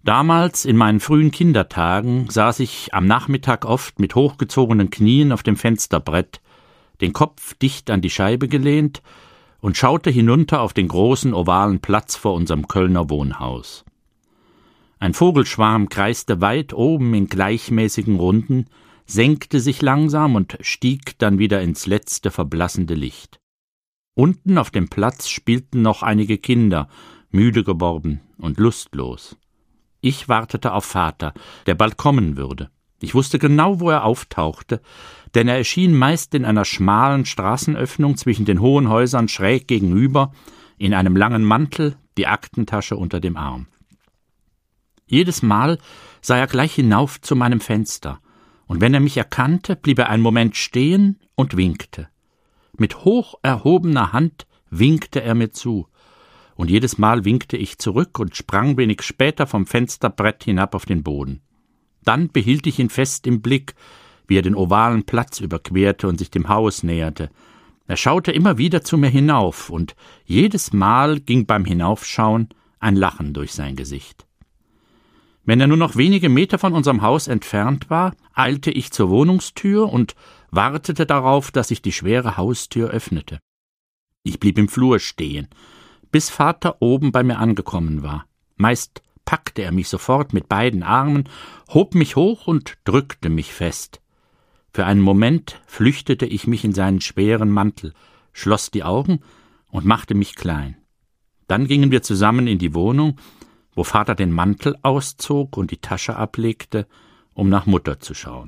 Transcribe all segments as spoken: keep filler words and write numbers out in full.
Damals, in meinen frühen Kindertagen, saß ich am Nachmittag oft mit hochgezogenen Knien auf dem Fensterbrett, den Kopf dicht an die Scheibe gelehnt und schaute hinunter auf den großen ovalen Platz vor unserem Kölner Wohnhaus. Ein Vogelschwarm kreiste weit oben in gleichmäßigen Runden, senkte sich langsam und stieg dann wieder ins letzte verblassende Licht. Unten auf dem Platz spielten noch einige Kinder, müde geworden und lustlos. Ich wartete auf Vater, der bald kommen würde. Ich wusste genau, wo er auftauchte, denn er erschien meist in einer schmalen Straßenöffnung zwischen den hohen Häusern schräg gegenüber, in einem langen Mantel, die Aktentasche unter dem Arm. Jedes Mal sah er gleich hinauf zu meinem Fenster, und wenn er mich erkannte, blieb er einen Moment stehen und winkte. Mit hoch erhobener Hand winkte er mir zu, und jedes Mal winkte ich zurück und sprang wenig später vom Fensterbrett hinab auf den Boden. Dann behielt ich ihn fest im Blick, wie er den ovalen Platz überquerte und sich dem Haus näherte. Er schaute immer wieder zu mir hinauf, und jedes Mal ging beim Hinaufschauen ein Lachen durch sein Gesicht. Wenn er nur noch wenige Meter von unserem Haus entfernt war, eilte ich zur Wohnungstür und wartete darauf, dass sich die schwere Haustür öffnete. Ich blieb im Flur stehen, bis Vater oben bei mir angekommen war. Meist packte er mich sofort mit beiden Armen, hob mich hoch und drückte mich fest. Für einen Moment flüchtete ich mich in seinen schweren Mantel, schloss die Augen und machte mich klein. Dann gingen wir zusammen in die Wohnung, wo Vater den Mantel auszog und die Tasche ablegte, um nach Mutter zu schauen.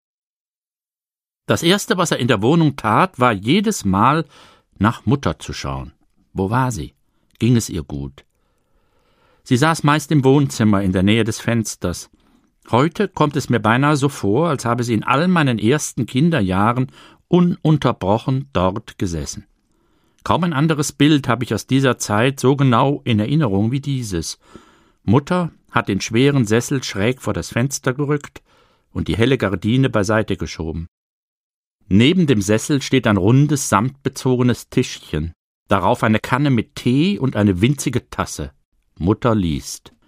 Das Erste, was er in der Wohnung tat, war jedes Mal nach Mutter zu schauen. Wo war sie? Ging es ihr gut? Sie saß meist im Wohnzimmer in der Nähe des Fensters. Heute kommt es mir beinahe so vor, als habe sie in all meinen ersten Kinderjahren ununterbrochen dort gesessen. Kaum ein anderes Bild habe ich aus dieser Zeit so genau in Erinnerung wie dieses. Mutter hat den schweren Sessel schräg vor das Fenster gerückt und die helle Gardine beiseite geschoben. Neben dem Sessel steht ein rundes, samtbezogenes Tischchen, darauf eine Kanne mit Tee und eine winzige Tasse. Mutter liest.